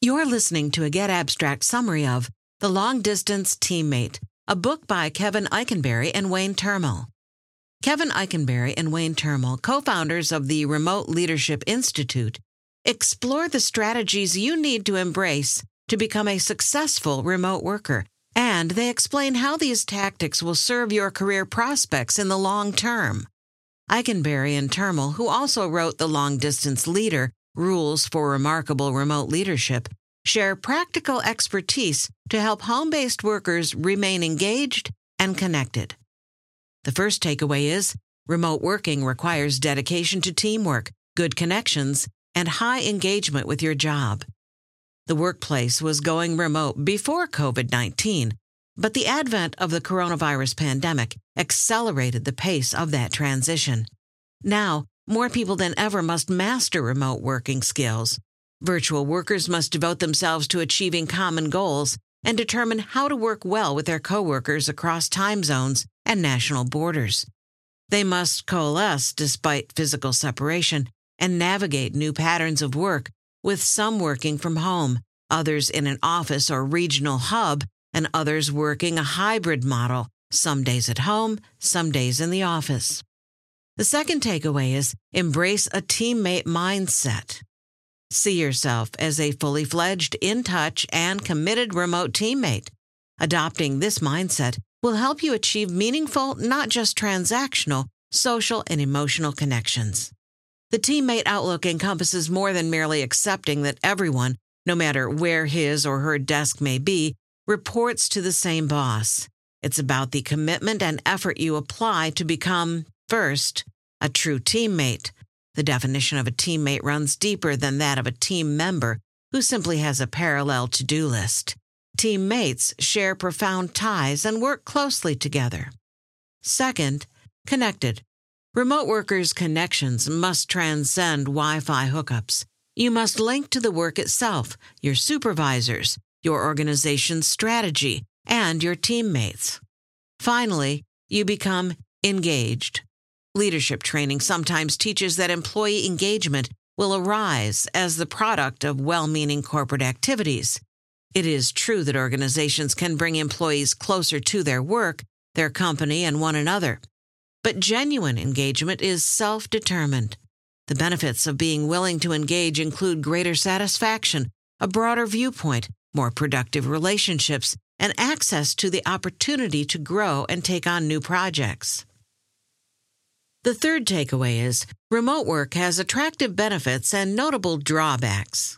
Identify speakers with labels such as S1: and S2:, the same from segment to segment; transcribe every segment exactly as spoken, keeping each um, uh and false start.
S1: You're listening to a Get Abstract summary of The Long Distance Teammate, a book by Kevin Eikenberry and Wayne Termel. Kevin Eikenberry and Wayne Termel, co-founders of the Remote Leadership Institute, explore the strategies you need to embrace to become a successful remote worker, and they explain how these tactics will serve your career prospects in the long term. Eikenberry and Termel, who also wrote The Long Distance Leader, Rules for Remarkable Remote Leadership, share practical expertise to help home-based workers remain engaged and connected. The first takeaway is, remote working requires dedication to teamwork, good connections, and high engagement with your job. The workplace was going remote before COVID nineteen, but the advent of the coronavirus pandemic accelerated the pace of that transition. Now, more people than ever must master remote working skills. Virtual workers must devote themselves to achieving common goals and determine how to work well with their coworkers across time zones and national borders. They must coalesce despite physical separation and navigate new patterns of work, with some working from home, others in an office or regional hub, and others working a hybrid model, some days at home, some days in the office. The second takeaway is embrace a teammate mindset. See yourself as a fully fledged, in-touch, and committed remote teammate. Adopting this mindset will help you achieve meaningful, not just transactional, social and emotional connections. The teammate outlook encompasses more than merely accepting that everyone, no matter where his or her desk may be, reports to the same boss. It's about the commitment and effort you apply to become, first, a true teammate. The definition of a teammate runs deeper than that of a team member who simply has a parallel to-do list. Teammates share profound ties and work closely together. Second, connected. Remote workers' connections must transcend Wi-Fi hookups. You must link to the work itself, your supervisors, your organization's strategy, and your teammates. Finally, you become engaged. Leadership training sometimes teaches that employee engagement will arise as the product of well-meaning corporate activities. It is true that organizations can bring employees closer to their work, their company, and one another. But genuine engagement is self-determined. The benefits of being willing to engage include greater satisfaction, a broader viewpoint, more productive relationships, and access to the opportunity to grow and take on new projects. The third takeaway is, remote work has attractive benefits and notable drawbacks.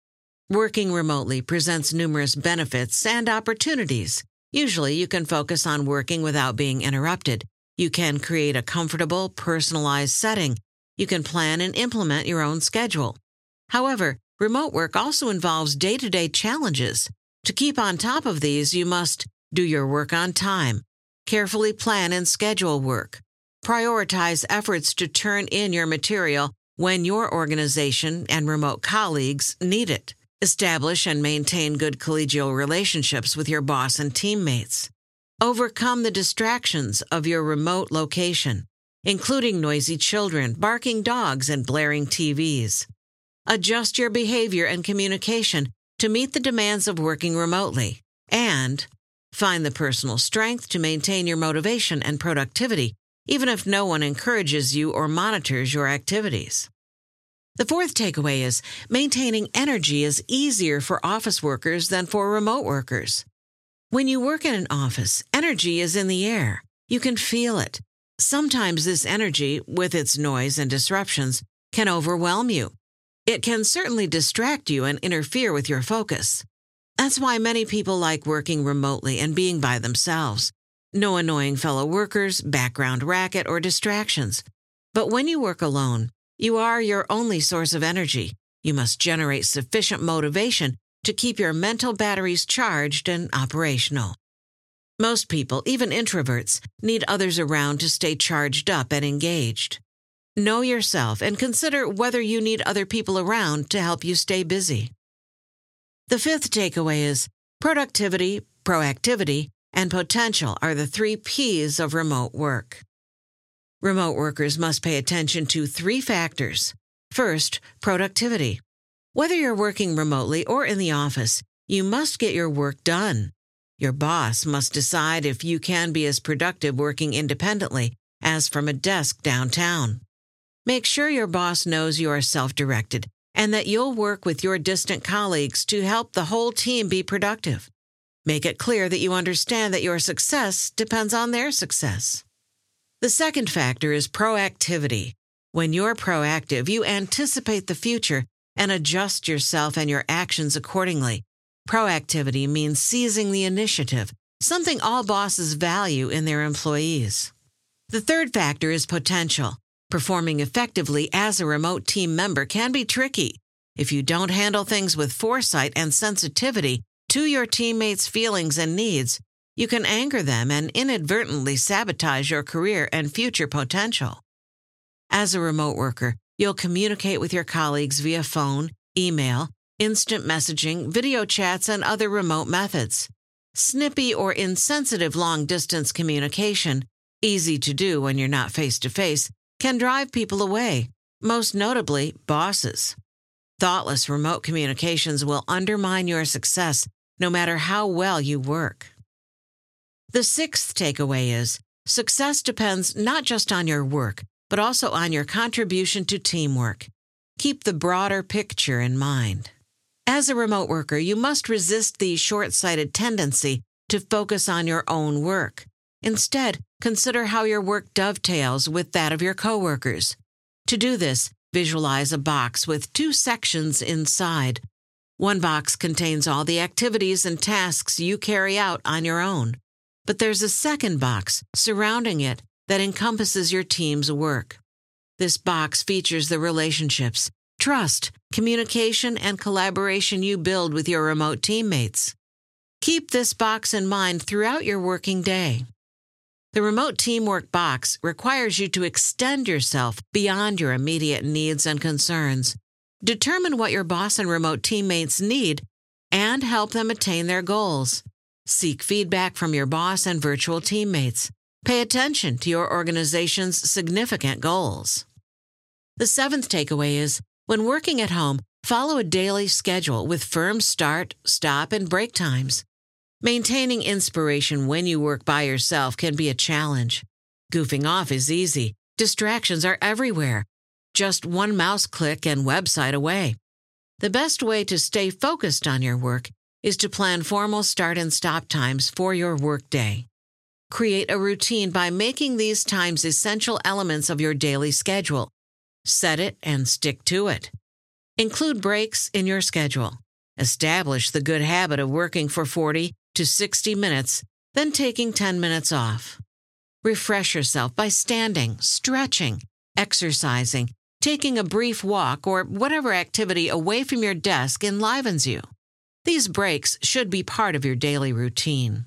S1: Working remotely presents numerous benefits and opportunities. Usually, you can focus on working without being interrupted. You can create a comfortable, personalized setting. You can plan and implement your own schedule. However, remote work also involves day-to-day challenges. To keep on top of these, you must do your work on time, carefully plan and schedule work, prioritize efforts to turn in your material when your organization and remote colleagues need it, establish and maintain good collegial relationships with your boss and teammates, overcome the distractions of your remote location, including noisy children, barking dogs, and blaring T Vs. Adjust your behavior and communication to meet the demands of working remotely, and find the personal strength to maintain your motivation and productivity, even if no one encourages you or monitors your activities. The fourth takeaway is maintaining energy is easier for office workers than for remote workers. When you work in an office, energy is in the air. You can feel it. Sometimes this energy, with its noise and disruptions, can overwhelm you. It can certainly distract you and interfere with your focus. That's why many people like working remotely and being by themselves. No annoying fellow workers, background racket, or distractions. But when you work alone, you are your only source of energy. You must generate sufficient motivation to keep your mental batteries charged and operational. Most people, even introverts, need others around to stay charged up and engaged. Know yourself and consider whether you need other people around to help you stay busy. The fifth takeaway is productivity, proactivity, and potential are the three P's of remote work. Remote workers must pay attention to three factors. First, productivity. Whether you're working remotely or in the office, you must get your work done. Your boss must decide if you can be as productive working independently as from a desk downtown. Make sure your boss knows you are self-directed and that you'll work with your distant colleagues to help the whole team be productive. Make it clear that you understand that your success depends on their success. The second factor is proactivity. When you're proactive, you anticipate the future and adjust yourself and your actions accordingly. Proactivity means seizing the initiative, something all bosses value in their employees. The third factor is potential. Performing effectively as a remote team member can be tricky. If you don't handle things with foresight and sensitivity to your teammates' feelings and needs, you can anger them and inadvertently sabotage your career and future potential. As a remote worker, you'll communicate with your colleagues via phone, email, instant messaging, video chats, and other remote methods. Snippy or insensitive long-distance communication, easy to do when you're not face-to-face, can drive people away, most notably bosses. Thoughtless remote communications will undermine your success no matter how well you work. The sixth takeaway is, success depends not just on your work, but also on your contribution to teamwork. Keep the broader picture in mind. As a remote worker, you must resist the short-sighted tendency to focus on your own work. Instead, consider how your work dovetails with that of your coworkers. To do this, visualize a box with two sections inside. One box contains all the activities and tasks you carry out on your own. But there's a second box surrounding it that encompasses your team's work. This box features the relationships, trust, communication, and collaboration you build with your remote teammates. Keep this box in mind throughout your working day. The remote teamwork box requires you to extend yourself beyond your immediate needs and concerns. Determine what your boss and remote teammates need and help them attain their goals. Seek feedback from your boss and virtual teammates. Pay attention to your organization's significant goals. The seventh takeaway is, when working at home, follow a daily schedule with firm start, stop, and break times. Maintaining inspiration when you work by yourself can be a challenge. Goofing off is easy. Distractions are everywhere. Just one mouse click and website away. The best way to stay focused on your work is to plan formal start and stop times for your workday. Create a routine by making these times essential elements of your daily schedule. Set it and stick to it. Include breaks in your schedule. Establish the good habit of working for forty to sixty minutes, then taking ten minutes off. Refresh yourself by standing, stretching, exercising, taking a brief walk, or whatever activity away from your desk enlivens you. These breaks should be part of your daily routine.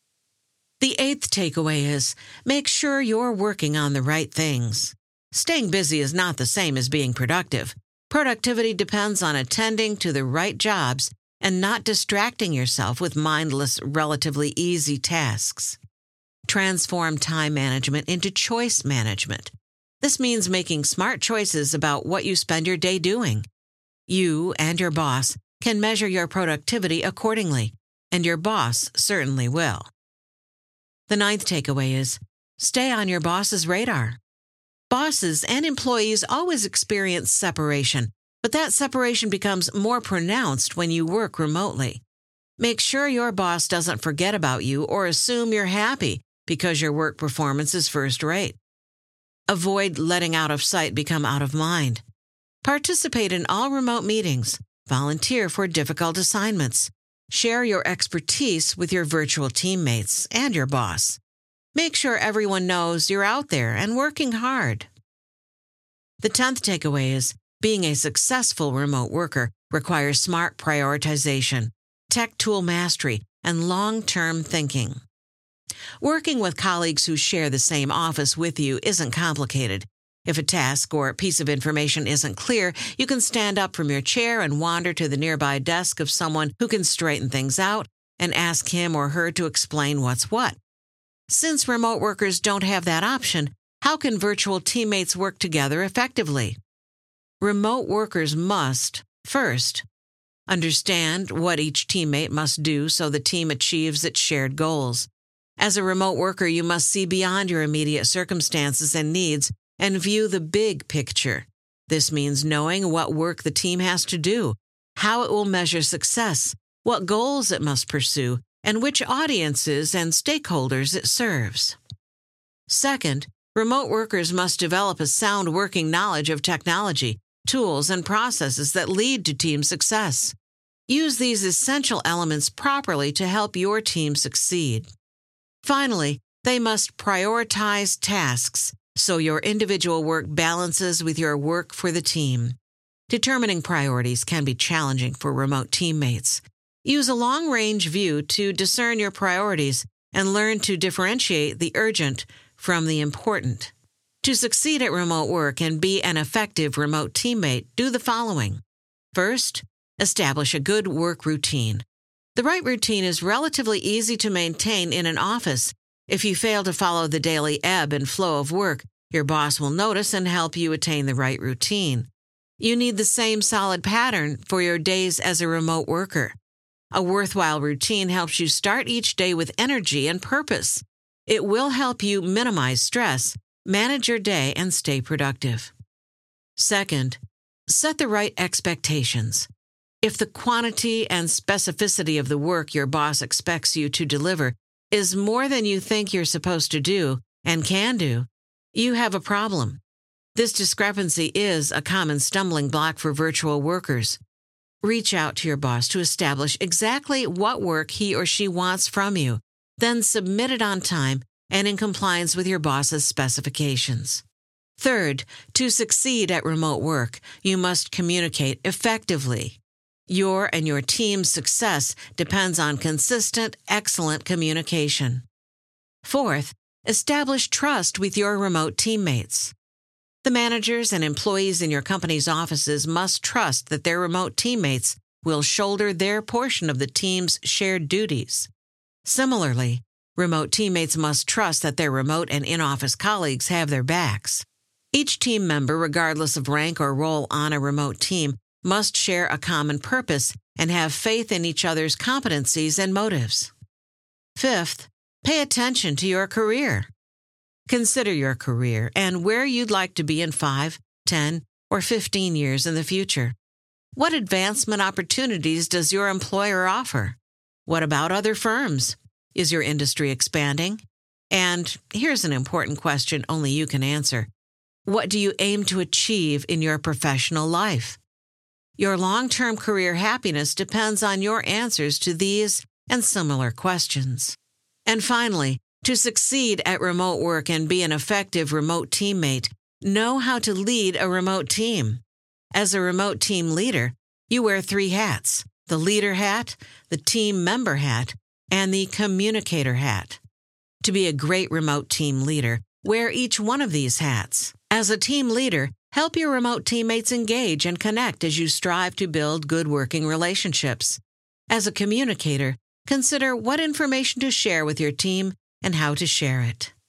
S1: The eighth takeaway is, make sure you're working on the right things. Staying busy is not the same as being productive. Productivity depends on attending to the right jobs and not distracting yourself with mindless, relatively easy tasks. Transform time management into choice management. This means making smart choices about what you spend your day doing. You and your boss can measure your productivity accordingly, and your boss certainly will. The ninth takeaway is, stay on your boss's radar. Bosses and employees always experience separation, but that separation becomes more pronounced when you work remotely. Make sure your boss doesn't forget about you or assume you're happy because your work performance is first-rate. Avoid letting out of sight become out of mind. Participate in all remote meetings. Volunteer for difficult assignments. Share your expertise with your virtual teammates and your boss. Make sure everyone knows you're out there and working hard. The tenth takeaway is, being a successful remote worker requires smart prioritization, tech tool mastery, and long-term thinking. Working with colleagues who share the same office with you isn't complicated. If a task or piece of information isn't clear, you can stand up from your chair and wander to the nearby desk of someone who can straighten things out and ask him or her to explain what's what. Since remote workers don't have that option, how can virtual teammates work together effectively? Remote workers must First, understand what each teammate must do so the team achieves its shared goals. As a remote worker, you must see beyond your immediate circumstances and needs and view the big picture. This means knowing what work the team has to do, how it will measure success, what goals it must pursue, and which audiences and stakeholders it serves. Second, remote workers must develop a sound working knowledge of technology, tools, and processes that lead to team success. Use these essential elements properly to help your team succeed. Finally, they must prioritize tasks so your individual work balances with your work for the team. Determining priorities can be challenging for remote teammates. Use a long-range view to discern your priorities and learn to differentiate the urgent from the important. To succeed at remote work and be an effective remote teammate, do the following. First, establish a good work routine. The right routine is relatively easy to maintain in an office. If you fail to follow the daily ebb and flow of work, your boss will notice and help you attain the right routine. You need the same solid pattern for your days as a remote worker. A worthwhile routine helps you start each day with energy and purpose. It will help you minimize stress, manage your day, and stay productive. Second, set the right expectations. If the quantity and specificity of the work your boss expects you to deliver is more than you think you're supposed to do and can do, you have a problem. This discrepancy is a common stumbling block for virtual workers. Reach out to your boss to establish exactly what work he or she wants from you, then submit it on time and in compliance with your boss's specifications. Third, to succeed at remote work, you must communicate effectively. Your and your team's success depends on consistent, excellent communication. Fourth, establish trust with your remote teammates. The managers and employees in your company's offices must trust that their remote teammates will shoulder their portion of the team's shared duties. Similarly, remote teammates must trust that their remote and in-office colleagues have their backs. Each team member, regardless of rank or role on a remote team, must share a common purpose and have faith in each other's competencies and motives. Fifth, pay attention to your career. Consider your career and where you'd like to be in five, ten, or fifteen years in the future. What advancement opportunities does your employer offer? What about other firms? Is your industry expanding? And here's an important question only you can answer. What do you aim to achieve in your professional life? Your long-term career happiness depends on your answers to these and similar questions. And finally, to succeed at remote work and be an effective remote teammate, know how to lead a remote team. As a remote team leader, you wear three hats: the leader hat, the team member hat, and the communicator hat. To be a great remote team leader, wear each one of these hats. As a team leader, help your remote teammates engage and connect as you strive to build good working relationships. As a communicator, consider what information to share with your team and how to share it.